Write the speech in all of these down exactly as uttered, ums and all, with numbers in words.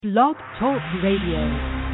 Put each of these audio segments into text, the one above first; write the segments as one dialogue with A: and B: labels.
A: Blog Talk Radio.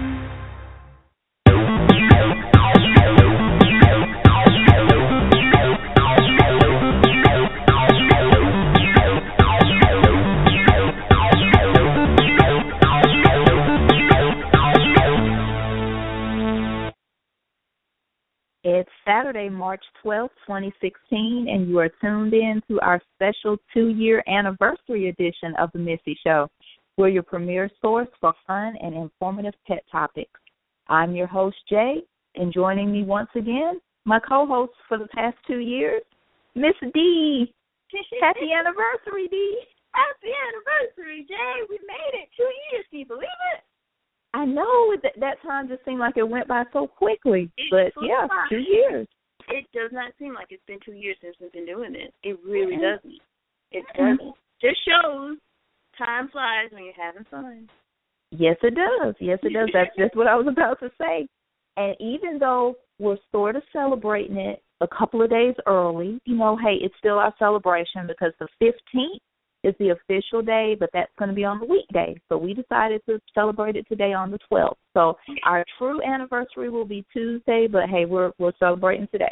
A: It's Saturday, March twelfth, twenty sixteen, and you are tuned in to our special two-year anniversary edition of The Missy Show. We're your premier source for fun and informative pet topics. I'm your host, Jay, and joining me once again, my co-host for the past two years, Miss D. Happy anniversary, D.
B: Happy anniversary, Jay. We made it. Two years. Can you believe it?
A: I know. That, that time just seemed like it went by so quickly.
B: It
A: but, yeah,
B: by.
A: two years.
B: It does not seem like it's been two years since we've been doing this. It really
A: mm-hmm.
B: doesn't. It
A: mm-hmm.
B: doesn't. Just shows time flies when you're having fun.
A: Yes, it does. Yes, it does. That's just what I was about to say. And even though we're sort of celebrating it a couple of days early, you know, hey, it's still our celebration because the fifteenth is the official day, but that's going to be on the weekday. So we decided to celebrate it today on the twelfth. So our true anniversary will be Tuesday, but, hey, we're we're celebrating today.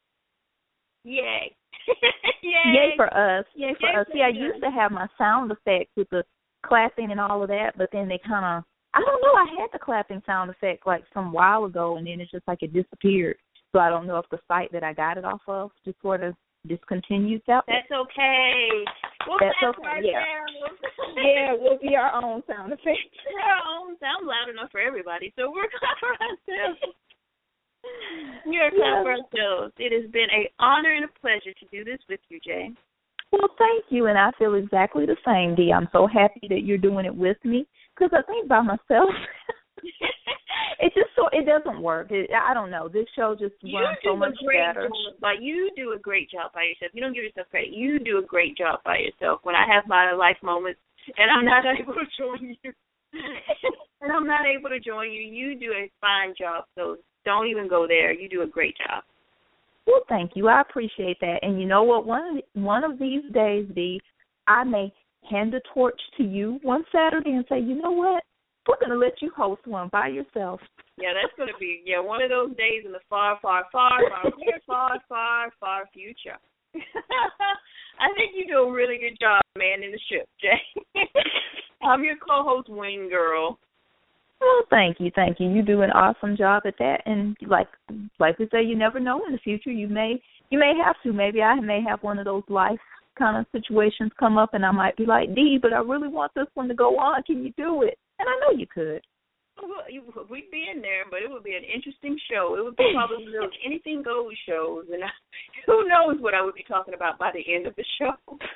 B: Yay.
A: Yay. Yay for us. Yay for
B: Yay
A: us.
B: for
A: See, I
B: us.
A: used to have my sound effects with the clapping and all of that, but then they kind of, I don't know, I had the clapping sound effect like some while ago, and then it's just like it disappeared. So I don't know if the site that I got it off of just sort of discontinued that.
B: That's okay. We'll
A: That's
B: clap
A: okay,
B: right
A: yeah. Yeah, we'll be our own sound effects.
B: Our own sound loud enough for everybody, so we're glad for ourselves. You're a clap for ourselves. It has been an honor and a pleasure to do this with you, Jay.
A: Well, thank you, and I feel exactly the same, Dee. I'm so happy that you're doing it with me because I think by myself, it just so it doesn't work. It, I don't know. This show just runs so much better.
B: But you do a great job by yourself. You don't give yourself credit. You do a great job by yourself. When I have my life moments and I'm not able to join you, and I'm not able to join you, you do a fine job. So don't even go there. You do a great job.
A: Well, thank you. I appreciate that. And you know what? One of the, one of these days, Dee, I may hand the torch to you one Saturday and say, you know what? We're going to let you host one by yourself.
B: Yeah, that's going to be, yeah, one of those days in the far, far, far, far, far, far, far, far future. I think you do a really good job manning the ship, Jay. I'm your co-host, Wing Girl.
A: Well, thank you, thank you. You do an awesome job at that, and like like we say, you never know in the future. You may you may have to. Maybe I may have one of those life kind of situations come up, and I might be like, Dee, but I really want this one to go on. Can you do it? And I know you could.
B: Well, you, we'd be in there, but it would be an interesting show. It would be probably one of those anything goes shows, and I, who knows what I would be talking about by the end of the show.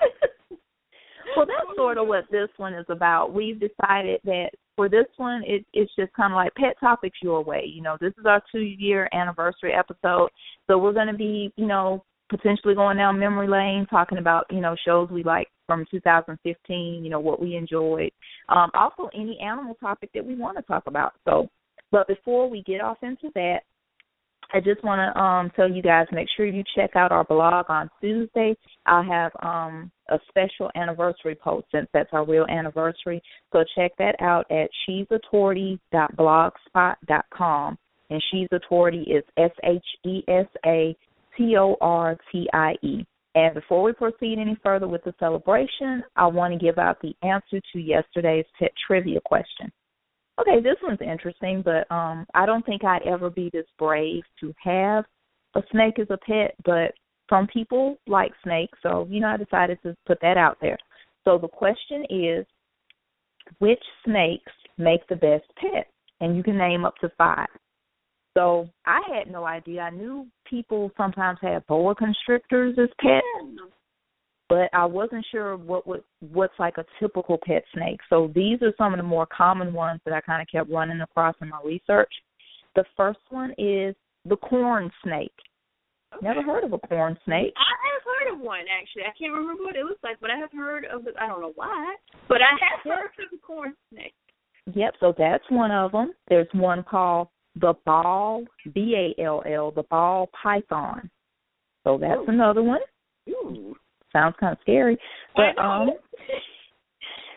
A: Well, that's sort of what this one is about. We've decided that for this one, it, it's just kind of like pet topics your way. You know, this is our two-year anniversary episode, so we're going to be, you know, potentially going down memory lane, talking about, you know, shows we like from two thousand fifteen, you know, what we enjoyed. Um, also, any animal topic that we want to talk about. So, but before we get off into that, I just want to um, tell you guys, make sure you check out our blog on Tuesday. I'll have um, a special anniversary post since that's our real anniversary. So check that out at she's authority dot blogspot dot com. And She's Authority is S H E S A T O R T I E. And before we proceed any further with the celebration, I want to give out the answer to yesterday's pet trivia question. Okay, this one's interesting, but um, I don't think I'd ever be this brave to have a snake as a pet, but some people like snakes, so, you know, I decided to put that out there. So the question is, which snakes make the best pet? And you can name up to five. So I had no idea. I knew people sometimes had boa constrictors as pets, but I wasn't sure what would, what's like a typical pet snake. So these are some of the more common ones that I kind of kept running across in my research. The first one is the corn snake.
B: Okay.
A: Never heard of a corn snake.
B: I have heard of one, actually. I can't remember what it looks like, but I have heard of it. I don't know why, but I have heard of the corn snake.
A: Yep, so that's one of them. There's one called the ball, B A L L, the ball python. So that's
B: Ooh.
A: another one.
B: Ooh.
A: Sounds kind of scary. But um,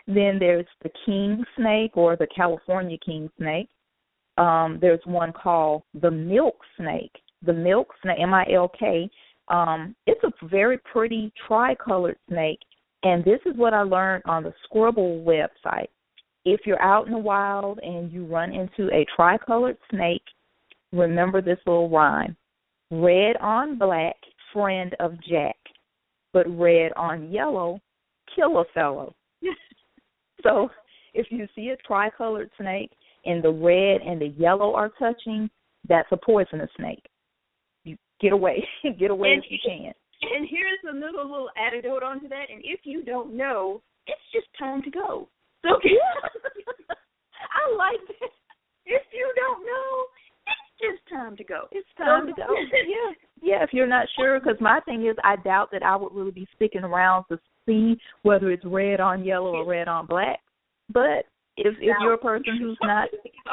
A: Then there's the king snake or the California king snake. Um, there's one called the milk snake. The milk snake, M I L K. Um, it's a very pretty tricolored snake, and this is what I learned on the Scribble website. If you're out in the wild and you run into a tricolored snake, remember this little rhyme. Red on black, friend of Jack, but red on yellow, kill a fellow. So if you see a tricolored snake and the red and the yellow are touching, that's a poisonous snake. You get away. Get away
B: and,
A: if you can.
B: And here's another little anecdote onto that. And if you don't know, it's just time to go. So I like that. If you don't know, it's just time to go.
A: It's time to go. Yeah. Yeah, if you're not sure, because my thing is I doubt that I would really be sticking around to see whether it's red on yellow or red on black. But if if you're a person who's not,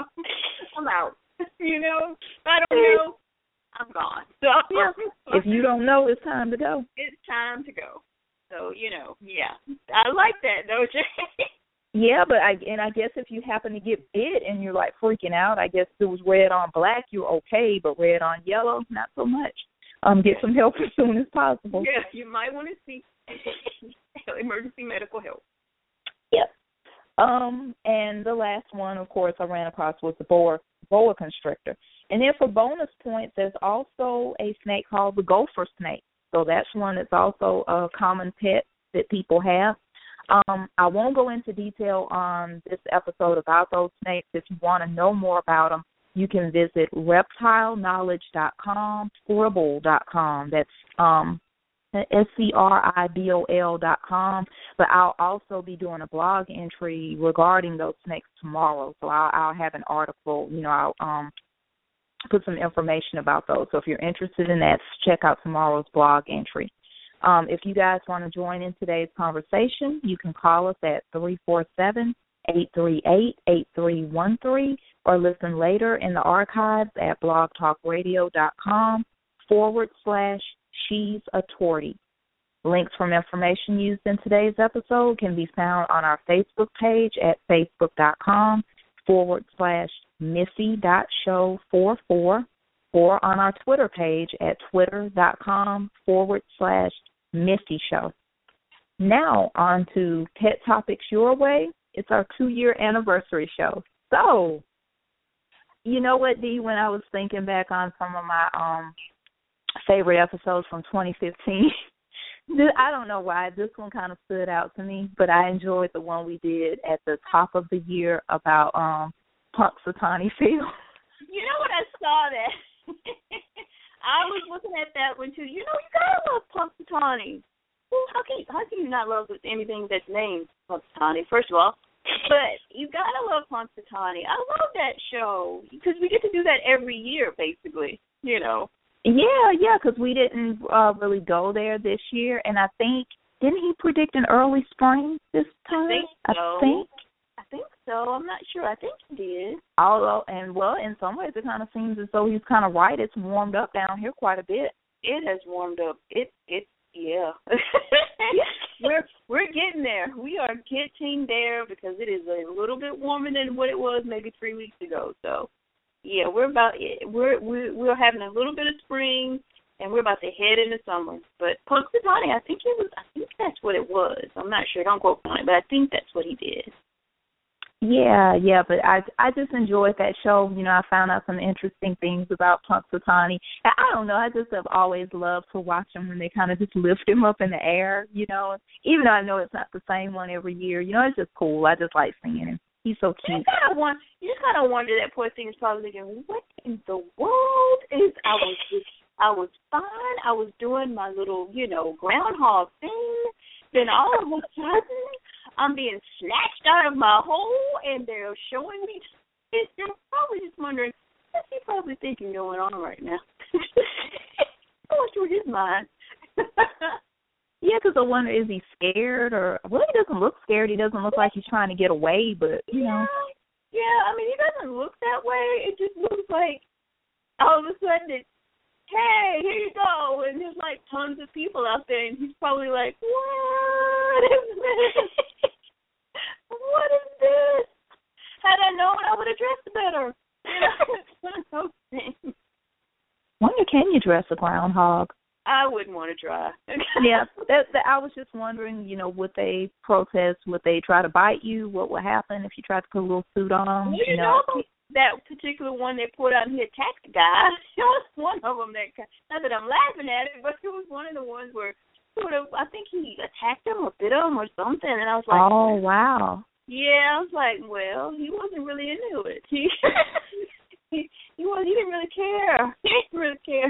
B: I'm out. You know, if I don't know, I'm gone. So
A: yeah. If you don't know, it's time to go.
B: It's time to go. So you know, yeah, I like that, don't you?
A: Yeah, but I and I guess if you happen to get bit and you're like freaking out, I guess if it was red on black, you're okay, but red on yellow, not so much. Um, get some help as soon as possible.
B: Yeah, you might want to seek emergency medical help.
A: Yep. Um, and the last one, of course, I ran across was the boa boa constrictor. And then for bonus points, there's also a snake called the gopher snake. So that's one that's also a common pet that people have. Um, I won't go into detail on this episode about those snakes. If you want to know more about them, you can visit reptile knowledge dot com, scribble dot com. That's um, S C R I B O L dot com. But I'll also be doing a blog entry regarding those snakes tomorrow. So I'll, I'll have an article, you know, I'll um, put some information about those. So if you're interested in that, check out tomorrow's blog entry. Um, if you guys want to join in today's conversation, you can call us at three four seven, eight three eight, eight three one three or listen later in the archives at blogtalkradio.com forward slash she's a tortie. Links from information used in today's episode can be found on our Facebook page at facebook.com forward slash missy.show four four or on our Twitter page at twitter.com forward slash Missy Show. Now on to Pet Topics Your Way. It's our two-year anniversary show. So, you know what, Dee, when I was thinking back on some of my um favorite episodes from twenty fifteen, I don't know why, this one kind of stood out to me, but I enjoyed the one we did at the top of the year about um Punxsutawney Phil.
B: You know what, I saw that. I was looking at that one too. You know, you gotta love Punxsutawney. Well, how can you, how can you not love anything that's named Punxsutawney? First of all, but you gotta love Punxsutawney. I love that show because we get to do that every year, basically. You know.
A: Yeah, yeah, because we didn't uh, really go there this year, and I think didn't he predict an early spring this time?
B: I think so.
A: I think.
B: I think so. I'm not sure. I think he did.
A: Although, and well, in some ways, it kind of seems as though he's kind of right. It's warmed up down here quite a bit.
B: It has warmed up. It, it, yeah. we're we're getting there. We are getting there because it is a little bit warmer than what it was maybe three weeks ago. So, yeah, we're about we're we're we're having a little bit of spring, and we're about to head into summer. But Punxsutawney, I think it was. I think that's what it was. I'm not sure. Don't quote me on it, but I think that's what he did.
A: Yeah, yeah, but I I just enjoyed that show. You know, I found out some interesting things about Punxsutawney. And I don't know, I just have always loved to watch him when they kind of just lift him up in the air, you know. Even though I know it's not the same one every year, you know, it's just cool. I just like seeing him. He's so cute.
B: You kind of want, you kind of wonder that poor thing is probably thinking, what in the world is, I was just, I was fine. I was doing my little, you know, groundhog thing. Then all of a sudden, I'm being snatched out of my hole, and they're showing me. They're probably just wondering, what's he probably thinking going on right now? Going through his mind.
A: Yeah, because I wonder, is he scared? Or, well, he doesn't look scared. He doesn't look like he's trying to get away, but, you
B: yeah,
A: know.
B: Yeah, I mean, he doesn't look that way. It just looks like all of a sudden it's, hey, here you go. And there's, like, tons of people out there, and he's probably like, what is this? what is this? Had I known, I would have dressed better. You know, it's one of those things.
A: Wonder, can you dress a groundhog?
B: I wouldn't want to try.
A: Yeah, that, that, I was just wondering, you know, would they protest? Would they try to bite you? What would happen if you tried to put a little suit on?
B: Well, you, you know, know, that particular one they put out, he attacked the guy. It was one of them that, not that I'm laughing at it, but it was one of the ones where sort of, I think he attacked him or bit him or something, and I was like,
A: oh, wow.
B: Yeah, I was like, well, he wasn't really into it. He he he, was, he didn't really care. He didn't really care.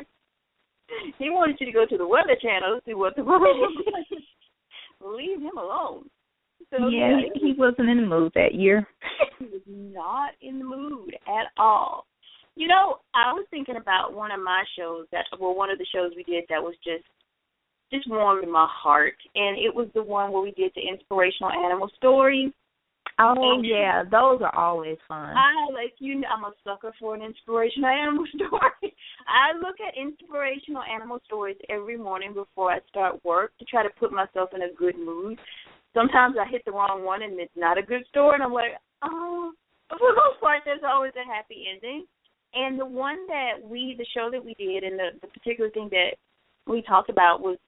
B: He wanted you to go to the Weather Channel to see what the weather was like. Leave him alone. So,
A: yeah,
B: yeah,
A: he, he wasn't in the mood that year.
B: He was not in the mood at all. You know, I was thinking about one of my shows that, well, one of the shows we did that was just just warmed my heart, and it was the one where we did the inspirational animal stories.
A: Oh,
B: and
A: yeah, those are always fun.
B: I, like, you know, I'm a sucker for an inspirational animal story. I look at inspirational animal stories every morning before I start work to try to put myself in a good mood. Sometimes I hit the wrong one and it's not a good story, and I'm like, oh, but for the most part, there's always a happy ending. And the one that we, the show that we did, and the, the particular thing that we talked about was,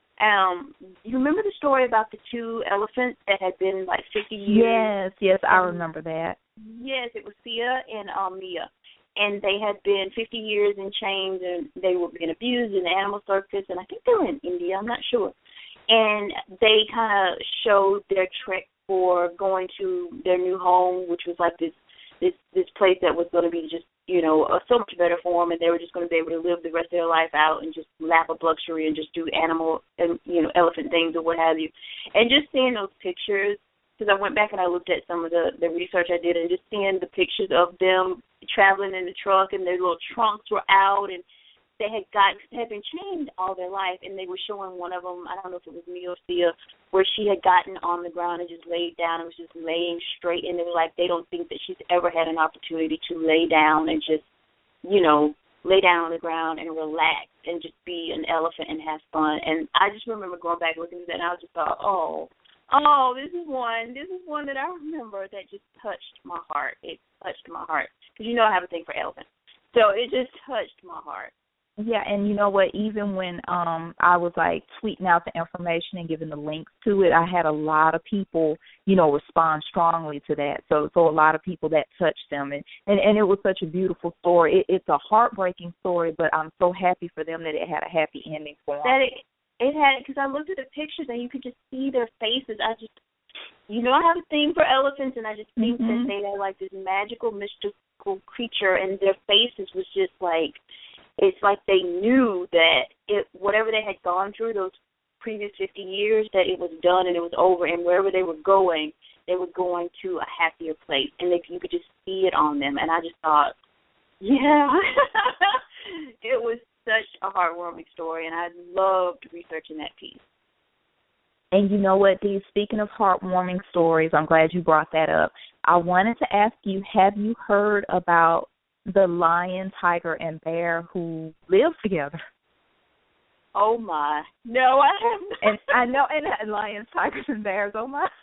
B: Um, you remember the story about the two elephants that had been like fifty years?
A: Yes, yes, I remember that.
B: Yes, it was Sia and um, Mia. And they had been fifty years in chains, and they were being abused in the animal circus, and I think they were in India, I'm not sure. And they kind of showed their trek for going to their new home, which was like this this, this place that was going to be just, you know, uh, so much better for them, and they were just going to be able to live the rest of their life out and just lap up luxury and just do animal and, you know, elephant things or what have you. And just seeing those pictures, because I went back and I looked at some of the, the research I did, and just seeing the pictures of them traveling in the truck and their little trunks were out, and they had got had been chained all their life, and they were showing one of them, I don't know if it was Mia or Sia, where she had gotten on the ground and just laid down and was just laying straight, and they were like, they don't think that she's ever had an opportunity to lay down and just, you know, lay down on the ground and relax and just be an elephant and have fun. And I just remember going back and looking at that, and I just thought, oh, oh, this is one, this is one that I remember that just touched my heart. It touched my heart, because you know I have a thing for elephants. So it just touched my heart.
A: Yeah, and you know what, even when um I was like tweeting out the information and giving the links to it, I had a lot of people, you know, respond strongly to that. So so a lot of people that touched them, and, and, and it was such a beautiful story. It, it's a heartbreaking story, but I'm so happy for them that it had a happy ending for them.
B: That it, it had, because I looked at the pictures and you could just see their faces. I just, you know, I have a thing for elephants, and I just think mm-hmm. that they are like this magical, mystical creature, and their faces was just like, it's like they knew that it, whatever they had gone through those previous fifty years, that it was done and it was over, and wherever they were going, they were going to a happier place, and they, you could just see it on them. And I just thought, yeah, it was such a heartwarming story, and I loved researching that piece.
A: And you know what, Dee, speaking of heartwarming stories, I'm glad you brought that up. I wanted to ask you, have you heard about the lion, tiger, and bear who live together?
B: Oh, my. No, I haven't.
A: And I know, and lions, tigers, and bears, oh, my.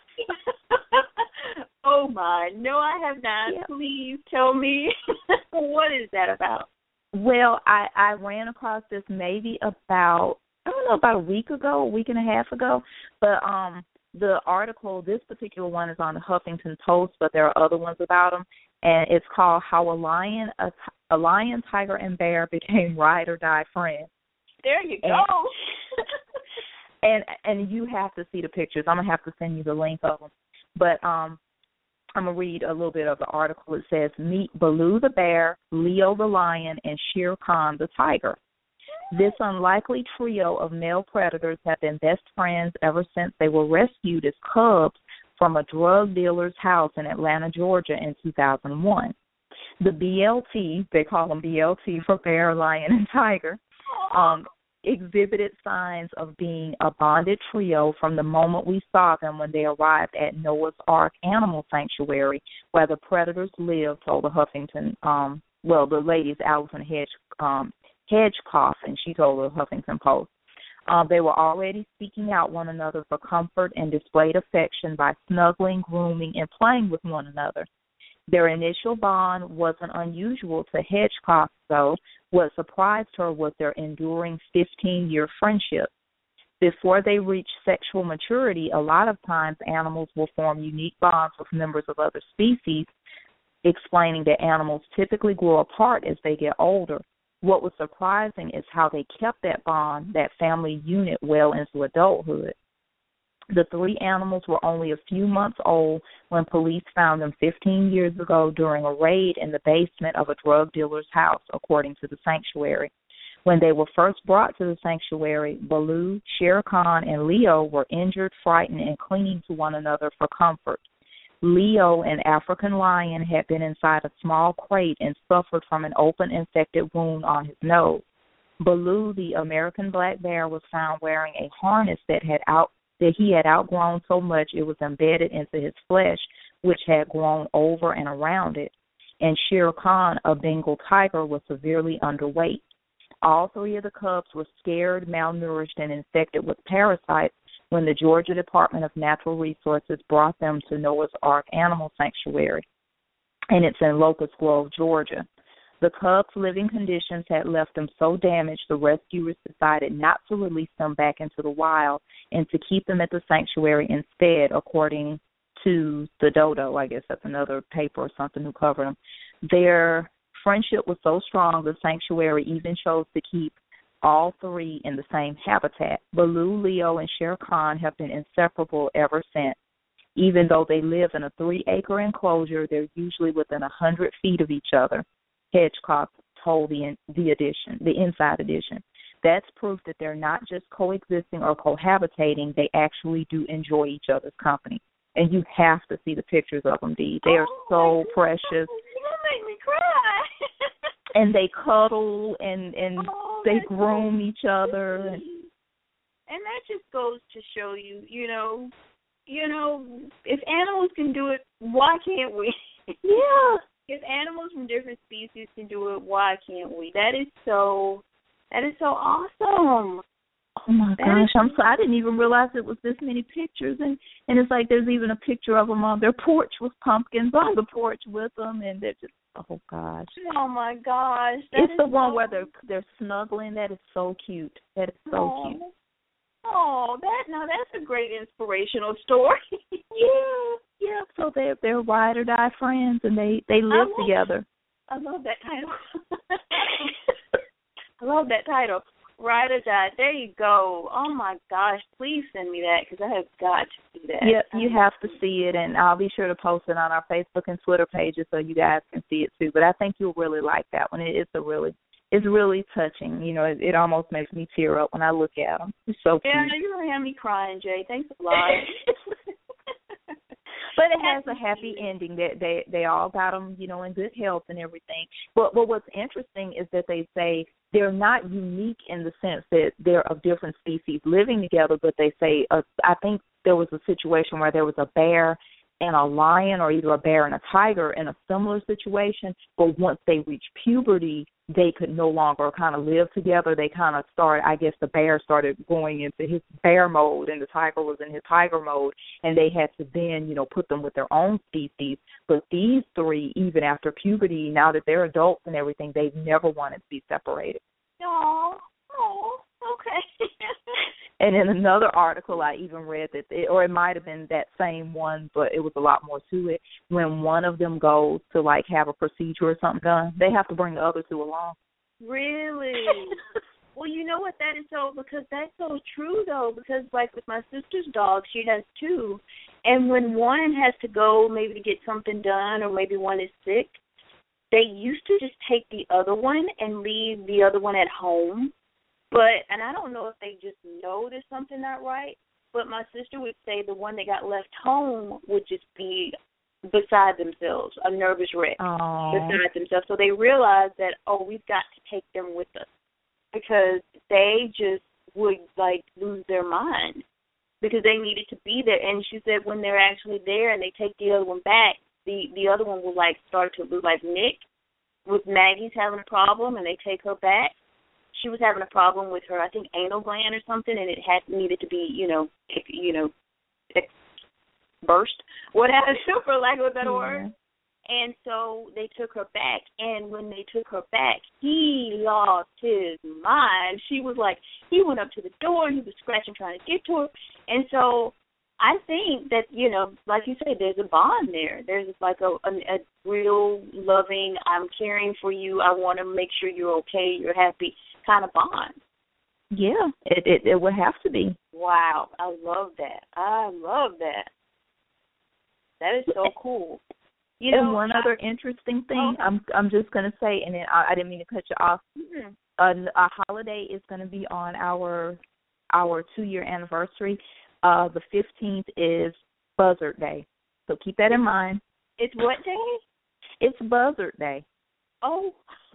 B: Oh, my. No, I have not. Yeah. Please tell me. What is that about?
A: Well, I, I ran across this maybe about, I don't know, about a week ago, a week and a half ago, but um, the article, this particular one is on the Huffington Post, but there are other ones about them. And it's called How a Lion, a, a Lion, Tiger, and Bear Became Ride or Die Friends.
B: There you
A: and,
B: go.
A: and and you have to see the pictures. I'm gonna have to send you the link of them. But um, I'm gonna read a little bit of the article. It says, "Meet Baloo the bear, Leo the lion, and Shere Khan the tiger. This unlikely trio of male predators have been best friends ever since they were rescued as cubs from a drug dealer's house in Atlanta, Georgia in two thousand one. The B L T, they call them B L T for bear, lion, and tiger, um, exhibited signs of being a bonded trio from the moment we saw them when they arrived at Noah's Ark Animal Sanctuary, where the predators live, told the Huffington, um, well, the lady's Allison Hedge, um, Hedgecoff, and she told the Huffington Post. Uh, they were already seeking out one another for comfort and displayed affection by snuggling, grooming, and playing with one another. Their initial bond wasn't unusual to Hedgecock, though. What surprised her was their enduring fifteen-year friendship. Before they reach sexual maturity, a lot of times animals will form unique bonds with members of other species, explaining that animals typically grow apart as they get older. What was surprising is how they kept that bond, that family unit, well into adulthood. The three animals were only a few months old when police found them fifteen years ago during a raid in the basement of a drug dealer's house, according to the sanctuary. When they were first brought to the sanctuary, Baloo, Shere Khan, and Leo were injured, frightened, and clinging to one another for comfort. Leo, an African lion, had been inside a small crate and suffered from an open infected wound on his nose. Baloo, the American black bear, was found wearing a harness that had out that he had outgrown so much it was embedded into his flesh, which had grown over and around it. And Shere Khan, a Bengal tiger, was severely underweight. All three of the cubs were scared, malnourished, and infected with parasites when the Georgia Department of Natural Resources brought them to Noah's Ark Animal Sanctuary, and it's in Locust Grove, Georgia. The cubs' living conditions had left them so damaged, the rescuers decided not to release them back into the wild and to keep them at the sanctuary instead, according to the Dodo. I guess that's another paper or something who covered them. Their friendship was so strong, the sanctuary even chose to keep all three in the same habitat. Baloo, Leo, and Shere Khan have been inseparable ever since. Even though they live in a three-acre enclosure, they're usually within a hundred feet of each other. Hedgecock told the the edition, the Inside Edition. That's proof that they're not just coexisting or cohabitating; they actually do enjoy each other's company. And you have to see the pictures of them, Dee. They are
B: oh,
A: so precious.
B: You make me cry.
A: And they cuddle and and
B: oh,
A: they groom each other. And,
B: and that just goes to show you, you know, you know, if animals can do it, why can't we?
A: Yeah.
B: If animals from different species can do it, why can't we? That is so, that is so awesome.
A: Oh my
B: that
A: gosh,
B: is,
A: I'm so I didn't even realize it was this many pictures, and and it's like there's even a picture of them on their porch with pumpkins on the porch with them, and they're just oh gosh.
B: Oh my gosh, that
A: it's the one
B: so...
A: where they're they're snuggling. That is so cute. That is so
B: oh.
A: cute.
B: Oh, that now that's a great inspirational story.
A: yeah, yeah. So they're they're ride or die friends, and they they live
B: I love,
A: together.
B: I love that title. I love that title. Ride or die. There you go. Oh my gosh! Please send me that because I have got to see that.
A: Yep, you have to see it, and I'll be sure to post it on our Facebook and Twitter pages so you guys can see it too. But I think you'll really like that one. It, it's a really It's really touching. You know, it, it almost makes me tear up when I look at them. It's so cute.
B: Yeah, you're going to have me crying, Jay. Thanks a lot.
A: But it has a happy ending. That they, they they all got them, you know, in good health and everything. But, but what's interesting is that they say they're not unique in the sense that they're of different species living together, but they say, uh, I think there was a situation where there was a bear and a lion, or either a bear and a tiger in a similar situation, but once they reached puberty, they could no longer kind of live together. They kind of started, I guess the bear started going into his bear mode and the tiger was in his tiger mode, and they had to then, you know, put them with their own species. But these three, even after puberty, now that they're adults and everything, they've never wanted to be separated.
B: Oh, oh, okay.
A: And in another article I even read that, it, or it might have been that same one, but it was a lot more to it. When one of them goes to, like, have a procedure or something done, they have to bring the other two along.
B: Really? Well, you know what, that is so, because that's so true, though, because, like, with my sister's dog, she has two, and when one has to go maybe to get something done or maybe one is sick, they used to just take the other one and leave the other one at home. But, and I don't know if they just know there's something not right, but my sister would say the one that got left home would just be beside themselves, a nervous wreck
A: Aww.
B: beside themselves. So they realized that, oh, we've got to take them with us because they just would, like, lose their mind because they needed to be there. And she said when they're actually there and they take the other one back, the, the other one will, like, start to look like Nick with Maggie's having a problem and they take her back. she was having a problem with her, I think, anal gland or something, and it had needed to be, you know, if, you know, ex- burst, what have you, for lack of a better
A: yeah.
B: word. And so they took her back, and when they took her back, he lost his mind. She was like, he went up to the door, and he was scratching, trying to get to her. And so I think that, you know, like you said, there's a bond there. There's like a, a, a real loving, I'm caring for you, I want to make sure you're okay, you're happy kind of bond.
A: Yeah, it, it, it would have to be.
B: Wow, I love that. I love that. That is so cool. You
A: and
B: know,
A: one
B: I,
A: other interesting thing,
B: okay.
A: I'm I'm just going to say, and then I, I didn't mean to cut you off.
B: Mm-hmm.
A: A, a holiday is going to be on our our two year anniversary. Uh, the fifteenth is Buzzard Day, so keep that in mind.
B: It's what day?
A: It's Buzzard Day.
B: Oh,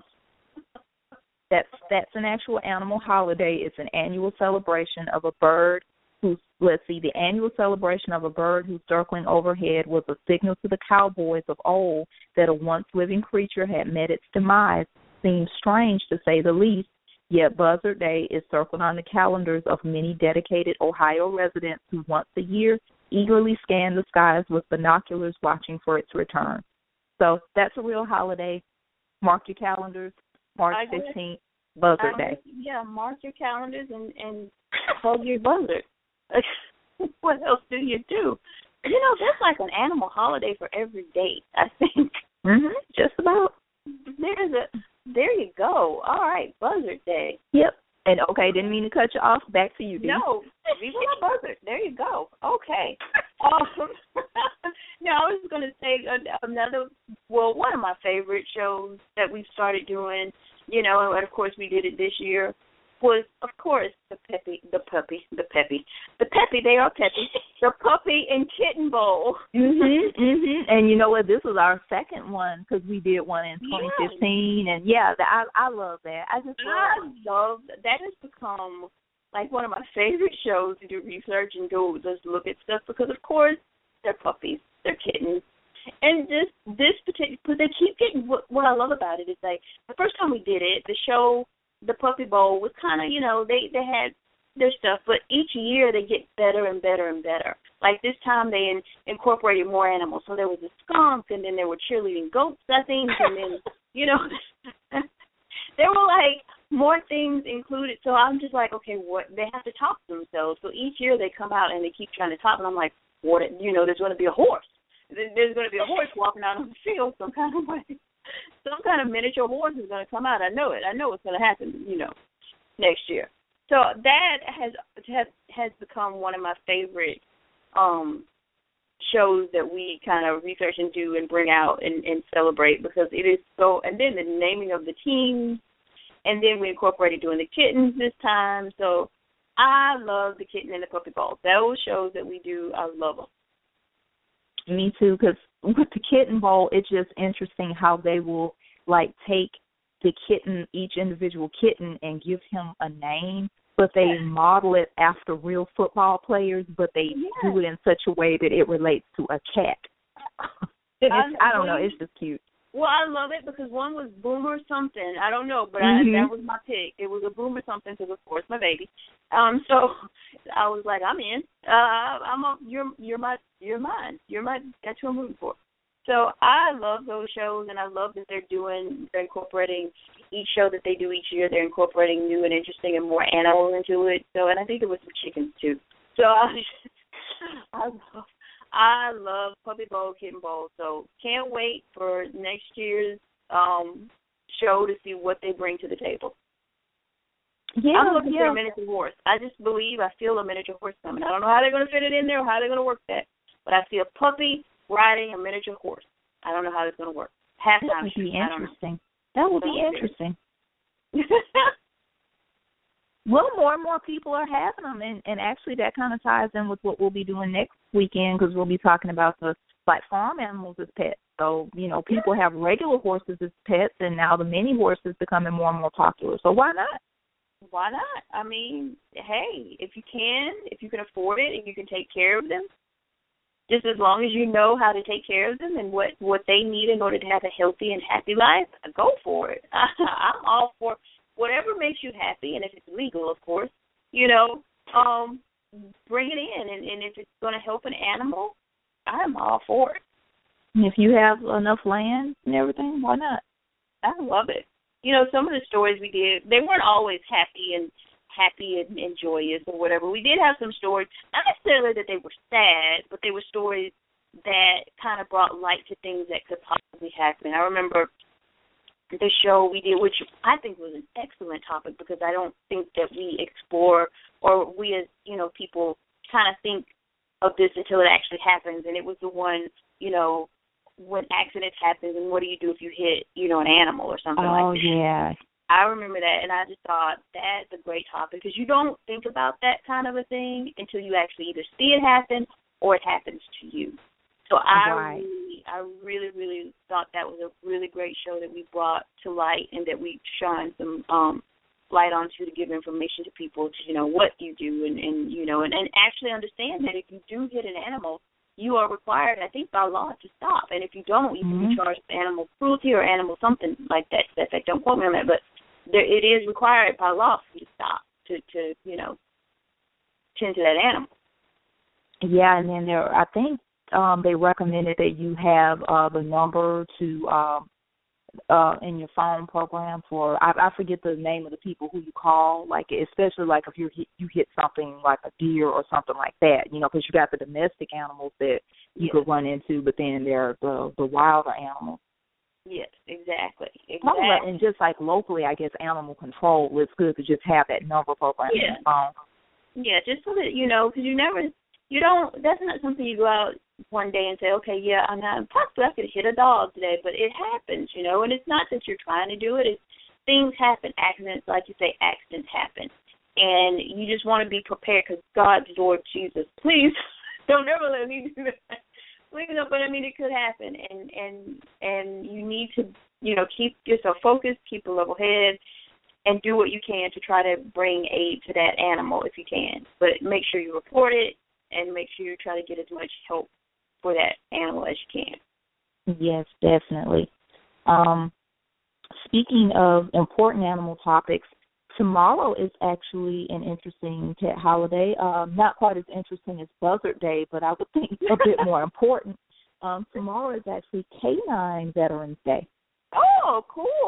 A: that's that's an actual animal holiday. It's an annual celebration of a bird. Who's, let's see, the annual celebration of a bird whose circling overhead was a signal to the cowboys of old that a once living creature had met its demise. Seems strange, to say the least, yet Buzzard Day is circled on the calendars of many dedicated Ohio residents who once a year eagerly scan the skies with binoculars watching for its return. So that's a real holiday. Mark your calendars, March fifteenth, Buzzard Day.
B: Yeah, mark your calendars and, and hug your buzzard. What else do you do? You know, that's like an animal holiday for every day, I think.
A: Mm-hmm, just about.
B: There's a, there you go. All right, Buzzard Day.
A: Yep. And, okay, didn't mean to cut you off. Back to you, Dee.
B: No, Viva la Buzzard. There you go. Okay. Um, no, I was going to say another, well, one of my favorite shows that we've started doing, you know, and of course we did it this year, was, of course, the Peppy, the puppy, the Peppy, the Peppy, they are Peppy, the Puppy and Kitten Bowl.
A: Mhm, mhm. And you know what? This was our second one because we did one in twenty fifteen, yeah. and yeah, the, I I love that. I just love,
B: I love that. Has become like one of my favorite shows to do research and go just look at stuff because, of course, they're puppies, they're kittens. And this this particular, because they keep getting, what, what I love about it is like the first time we did it, the show, the Puppy Bowl was kind of, you know, they, they had their stuff, but each year they get better and better and better. Like this time they in, incorporated more animals. So there was a skunk, and then there were cheerleading goats, I think, and then, you know, there were like more things included. So I'm just like, okay, what, they have to top themselves. So each year they come out and they keep trying to top, and I'm like, what, you know, there's going to be a horse. There's going to be a horse walking out on the field some kind of way. Some kind of miniature horse is going to come out. I know it. I know it's going to happen, you know, next year. So that has has has become one of my favorite um, shows that we kind of research and do and bring out and, and celebrate because it is so. And then the naming of the teams, and then we incorporated doing the kittens this time. So I love the Kitten and the Puppy Bowl. Those shows that we do, I love them.
A: Me too, because with the Kitten Bowl, it's just interesting how they will, like, take the kitten, each individual kitten, and give him a name, but they yes. model it after real football players, but they yes. do it in such a way that it relates to a cat. it's, I don't know, it's just cute.
B: Well, I love it because one was Boomer something. I don't know, but mm-hmm. I, that was my pick. It was a Boomer something because, of course, my baby. Um, so I was like, I'm in. Uh, I'm a, you're you're my you're mine. You're my that's who I'm rooting for. So I love those shows, and I love that they're doing they're incorporating each show that they do each year. They're incorporating new and interesting and more animals into it. So, and I think there was some chickens too. So I, I love. I love Puppy Bowl, Kitten Bowl, so can't wait for next year's um, show to see what they bring to the table.
A: Yeah,
B: I'm looking
A: yeah.
B: for a miniature horse. I just believe I feel a miniature horse coming. I don't know how they're going to fit it in there or how they're going to work that, but I see a puppy riding a miniature horse. I don't know how it's going to work. Halftime.
A: That would be interesting. That would be interesting. Well, more and more people are having them, and, and actually that kind of ties in with what we'll be doing next weekend because we'll be talking about the like farm animals as pets. So, you know, people have regular horses as pets, and now the mini horse is becoming more and more popular. So why not?
B: Why not? I mean, hey, if you can, if you can afford it and you can take care of them, just as long as you know how to take care of them and what, what they need in order to have a healthy and happy life, go for it. I'm all for whatever makes you happy, and if it's legal, of course, you know, um, bring it in. And, and if it's going to help an animal, I'm all for it.
A: And if you have enough land and everything, why not?
B: I love it. You know, some of the stories we did, they weren't always happy and happy and, and joyous or whatever. We did have some stories, not necessarily that they were sad, but they were stories that kind of brought light to things that could possibly happen. I remember the show we did, which I think was an excellent topic because I don't think that we explore or we as, you know, people kind of think of this until it actually happens. And it was the one, you know, when accidents happen and what do you do if you hit, you know, an animal or something
A: oh,
B: like that.
A: Oh, yeah.
B: I remember that, and I just thought that's a great topic because you don't think about that kind of a thing until you actually either see it happen or it happens to you. So I
A: right.
B: really, I really, really thought that was a really great show that we brought to light and that we shone some um, light onto to give information to people to, you know, what you do and, and you know, and, and actually understand that if you do hit an animal, you are required, I think, by law to stop. And if you don't, you can
A: mm-hmm.
B: be charged with animal cruelty or animal something like that. That fact, don't quote me on that, but there, it is required by law for you to stop to, to, you know, tend to that animal.
A: Yeah, and then there, I think um, they recommended that you have uh, the number to um, uh, in your phone program for. I, I forget the name of the people who you call. Like especially like if you hit, you hit something like a deer or something like that. You know, because you got the domestic animals that you yes. could run into, but then there are the the wilder animals.
B: Yes, exactly. exactly.
A: About, and just like locally, I guess animal control, it's good to just have that number program
B: yeah.
A: in your phone.
B: Yeah, just so that, you know, because you never, you don't, that's not something you go out one day and say, okay, yeah, I'm not, possibly I could hit a dog today, but it happens, you know, and it's not that you're trying to do it. It's, things happen, accidents, like you say, accidents happen. And you just want to be prepared because God's Lord Jesus, please don't ever let me do that. Please don't, but I mean, it could happen, and, and, and you need to, you know, keep yourself focused, keep a level head, and do what you can to try to bring aid to that animal if you can. But make sure you report it and make sure you try to get as much help for that animal as you can.
A: Yes, definitely. Um, speaking of important animal topics, tomorrow is actually an interesting pet holiday. Um, not quite as interesting as Buzzard Day, but I would think a bit more important. Um, tomorrow is actually Canine Veterans Day.
B: Oh,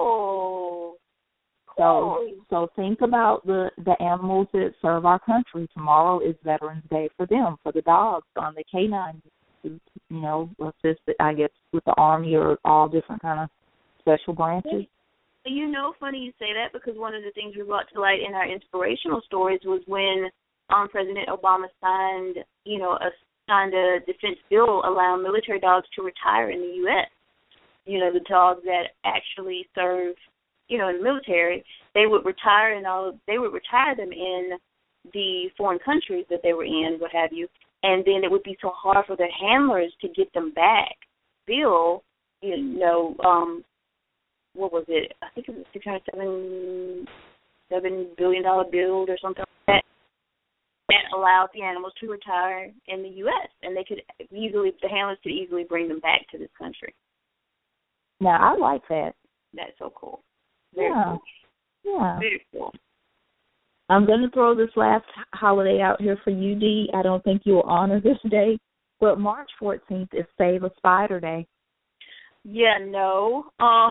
B: cool.
A: So, so think about the, the animals that serve our country. Tomorrow is Veterans Day for them, for the dogs on the canine, you know, assist, I guess, with the Army or all different kind of special branches.
B: You know, funny you say that because one of the things we brought to light in our inspirational stories was when um, President Obama signed, you know, a, signed a defense bill allowing military dogs to retire in the U S You know, the dogs that actually serve, you know, in the military, they would retire and all. They would retire them in the foreign countries that they were in, what have you, and then it would be so hard for their handlers to get them back. Bill, you know, um, what was it? I think it was a six hundred seven seven billion dollar bill or something like that. That allowed the animals to retire in the U S and they could easily, the handlers could easily bring them back to this country.
A: Now I like that.
B: That's so cool. Very
A: yeah.
B: cool.
A: Yeah.
B: Very cool.
A: I'm going to throw this last holiday out here for you, Dee. I don't think you will honor this day, but March fourteenth is Save a Spider Day.
B: Yeah, no. Uh,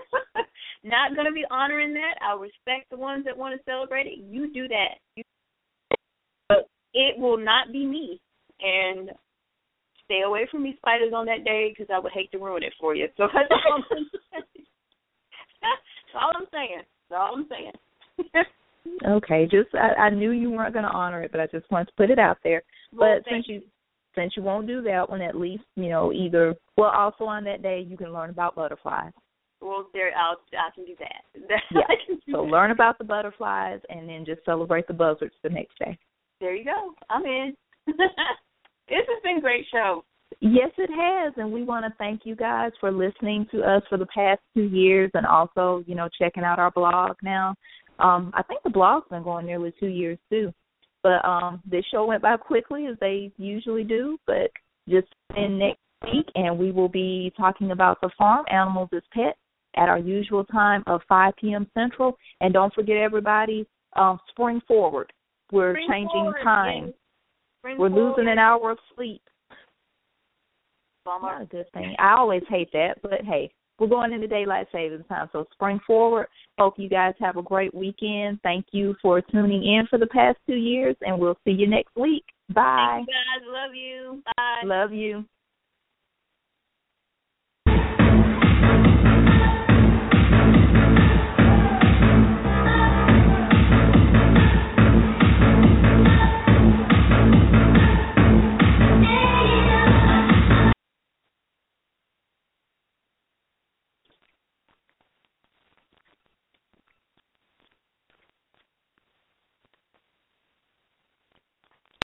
B: not going to be honoring that. I respect the ones that want to celebrate it. You do that. You, but it will not be me. And stay away from me spiders on that day because I would hate to ruin it for you. So that's all I'm saying. That's all I'm saying. That's all I'm saying.
A: Okay, just I, I knew you weren't going to honor it, but I just wanted to put it out there.
B: Well,
A: but since you since you won't do that one, at least you know either. Well, also on that day you can learn about butterflies.
B: Well, there I'll I can do that.
A: Yeah.
B: do
A: so
B: that.
A: learn about the butterflies and then just celebrate the buzzards the next day.
B: There you go. I'm in. This has been a great show.
A: Yes, it has, and we want to thank you guys for listening to us for the past two years and also, you know, checking out our blog now. Um, I think the blog's been going nearly two years, too. But um, this show went by quickly, as they usually do, but just in next week, and we will be talking about the farm animals as pets at our usual time of five p.m. Central. And don't forget, everybody, um, spring forward. We're
B: spring
A: changing
B: forward,
A: time.
B: yes. We're
A: forward. Losing an hour of sleep.
B: Bummer.
A: Not a good thing. I always hate that, but hey, we're going into daylight savings time, so spring forward. Hope you guys have a great weekend. Thank you for tuning in for the past two years, and we'll see you next week. Bye.
B: Thank you guys. Love you. Bye.
A: Love you.